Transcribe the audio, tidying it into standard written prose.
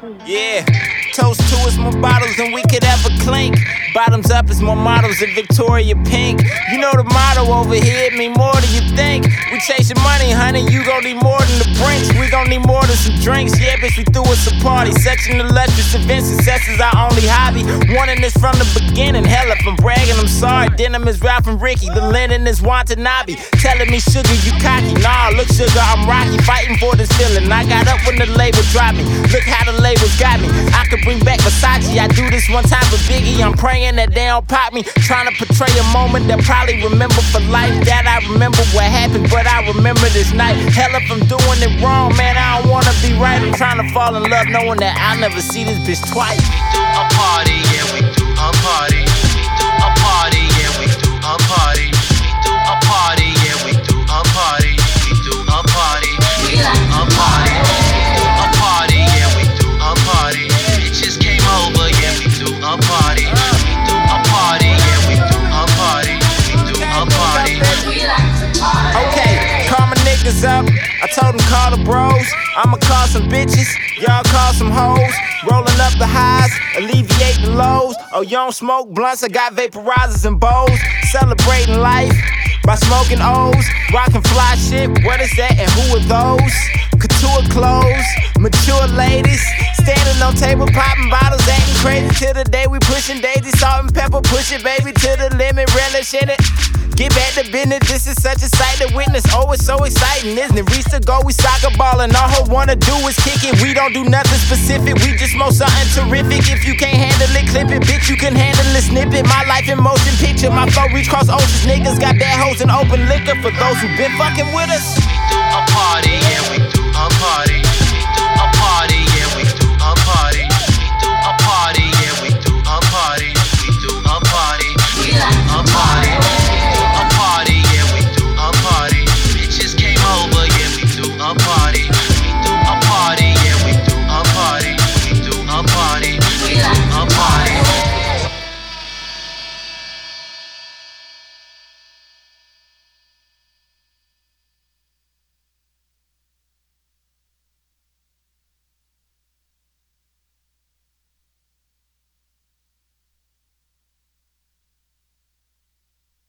Yeah, toast to us, more bottles than we could ever clink. Bottoms up is more models than Victoria Pink. You know the motto over here, it mean more than you think. We chasing money, honey, you gon' need more than the brinks. We gon' need more than some drinks. Yeah, bitch, we threw us a party. Such an illustrious event, success is our only hobby. Wanting this from the beginning, hell if I'm bragging, I'm sorry. Denim is Ralph and Ricky, the linen is Watanabe. Telling me sugar, you cocky, nah, look sugar, I'm Rocky. Fighting for this feeling, I got up when the label dropped me. Look how the labels got me, I could bring back Versace. I do this one time for Biggie, I'm praying that they don't pop me. Trying to portray a moment that probably remember for life. That I remember what happened, but I remember this night. Hell if I'm doing it wrong, man, I don't wanna be right. I'm trying to fall in love knowing that I'll never see this bitch twice. We do a party, yeah, we do a party. We do a party, yeah, we do a party. We do a party, yeah, we do a party. We do a party, we do a party. We do a party, yeah, we do a party. Bitches came over, yeah, we do a party. We do a party, yeah, we do a party. We do a party. Okay, call my niggas up. I told them call the bros. I'ma call some bitches, y'all call some hoes. Rolling up the highs, alleviate the lows. Oh, you don't smoke blunts, I got vaporizers and bowls. Celebrating life by smoking O's. Rockin' fly shit, what is that and who are those? Couture clothes, mature ladies. Standing on table, popping bottles, acting crazy. Till the day we pushing daisy, salt and pepper, push it baby to the limit, relish in it. Get back to business, this is such a sight to witness. Oh, it's so exciting, isn't it? Reach the goal, we soccer ballin'. All her wanna do is kick it. We don't do nothing specific, we just smoke something terrific. If you can't handle it, clip it, bitch, you can handle it, snip it. My life in motion picture, my flow reach cross oceans. Niggas got bad hoes and open liquor for those who been fucking with us. We do a party, yeah, we do a party.